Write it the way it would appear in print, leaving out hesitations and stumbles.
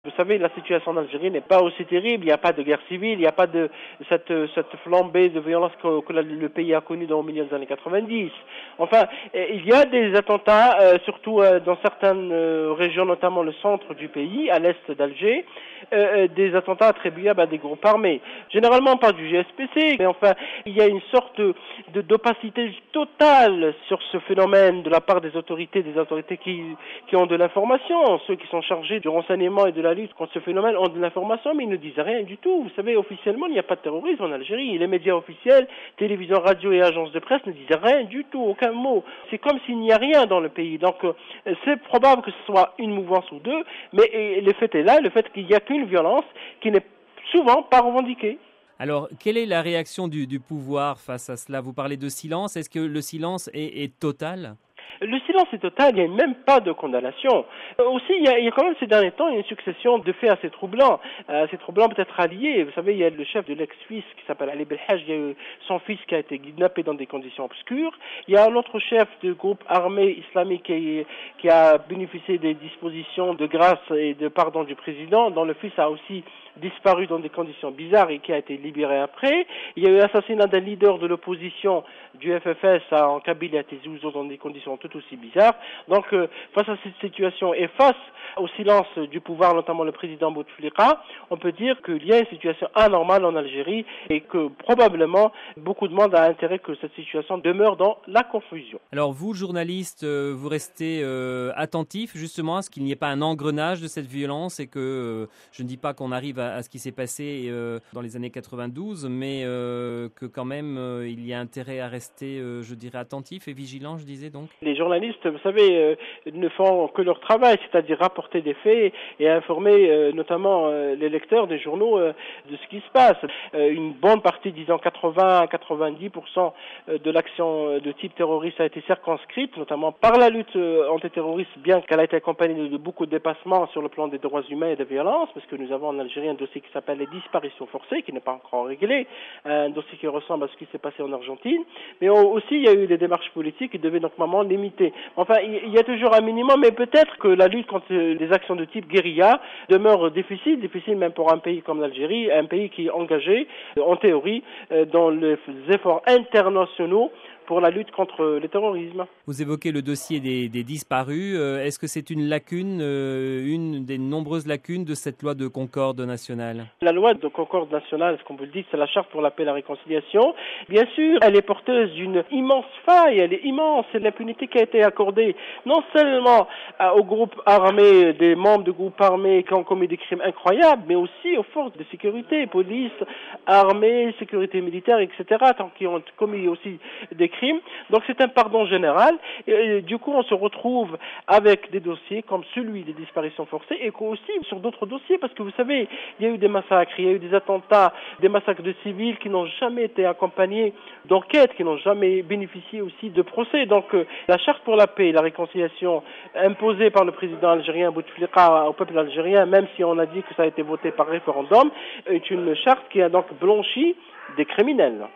Vous savez, la situation en Algérie n'est pas aussi terrible, il n'y a pas de guerre civile, il n'y a pas de cette flambée de violence que le pays a connue au milieu des années 90. Enfin, il y a des attentats, surtout dans certaines régions, notamment le centre du pays, à l'est d'Alger, des attentats attribuables à des groupes armés. Généralement pas du GSPC, mais enfin, il y a une sorte d'opacité totale sur ce phénomène de la part des autorités qui ont de l'information. Ceux qui sont chargés du renseignement et de la lutte contre ce phénomène ont de l'information, mais ils ne disent rien du tout. Vous savez, officiellement, il n'y a pas de terrorisme en Algérie. Les médias officiels, télévision, radio et agences de presse ne disent rien du tout, aucun mot. C'est comme s'il n'y a rien dans le pays. Donc, c'est probable que ce soit une mouvance ou deux, mais le fait est là, le fait qu'il n'y a qu'une violence qui n'est souvent pas revendiquée. Alors, quelle est la réaction du pouvoir face à cela? Vous parlez de silence. Est-ce que le silence est total? Le silence est total, il n'y a même pas de condamnation. Aussi, il y a quand même ces derniers temps une succession de faits assez troublants peut-être alliés. Vous savez, il y a le chef de l'ex-Suisse qui s'appelle Ali Belhaj, il y a eu son fils qui a été kidnappé dans des conditions obscures. Il y a un autre chef du groupe armé islamique qui a bénéficié des dispositions de grâce et de pardon du président, dont le fils a aussi disparu dans des conditions bizarres et qui a été libéré après. Il y a eu l'assassinat d'un leader de l'opposition du FFS en Kabylie à Tizi Ouzou dans des conditions tout aussi bizarres. Donc, face à cette situation et face au silence du pouvoir, notamment le président Bouteflika, on peut dire qu'il y a une situation anormale en Algérie et que probablement beaucoup de monde a intérêt que cette situation demeure dans la confusion. Alors vous, journaliste, vous restez attentif justement à ce qu'il n'y ait pas un engrenage de cette violence et que, je ne dis pas qu'on arrive à ce qui s'est passé dans les années 92, mais que quand même il y a intérêt à rester, je dirais, attentif et vigilant, je disais donc. Les journalistes, vous savez, ne font que leur travail, c'est-à-dire rapporter des faits et informer notamment les lecteurs des journaux de ce qui se passe. Une bonne partie, disons 80 à 90% de l'action de type terroriste a été circonscrite, notamment par la lutte antiterroriste, bien qu'elle a été accompagnée de beaucoup de dépassements sur le plan des droits humains et des violences, parce que nous avons en Algérie un dossier qui s'appelle les disparitions forcées, qui n'est pas encore réglé, un dossier qui ressemble à ce qui s'est passé en Argentine, mais aussi il y a eu des démarches politiques qui devaient normalement limiter. Enfin, il y a toujours un minimum, mais peut-être que la lutte contre les actions de type guérilla demeure difficile même pour un pays comme l'Algérie, un pays qui est engagé, en théorie, dans les efforts internationaux pour la lutte contre le terrorisme. Vous évoquez le dossier des disparus. Est-ce que c'est une lacune, une des nombreuses lacunes de cette loi de concorde nationale? La loi de concorde nationale, comme vous le dites, c'est la charte pour la paix et la réconciliation. Bien sûr, elle est porteuse d'une immense faille, elle est immense. C'est l'impunité qui a été accordée non seulement aux groupes armés, des membres de groupes armés qui ont commis des crimes incroyables, mais aussi aux forces de sécurité, police, armée, sécurité militaire, etc., qui ont commis aussi des crimes. Donc c'est un pardon général et du coup on se retrouve avec des dossiers comme celui des disparitions forcées et aussi sur d'autres dossiers parce que vous savez il y a eu des massacres, il y a eu des attentats, des massacres de civils qui n'ont jamais été accompagnés d'enquêtes, qui n'ont jamais bénéficié aussi de procès. Donc la charte pour la paix et la réconciliation imposée par le président algérien Bouteflika au peuple algérien, même si on a dit que ça a été voté par référendum, est une charte qui a donc blanchi des criminels.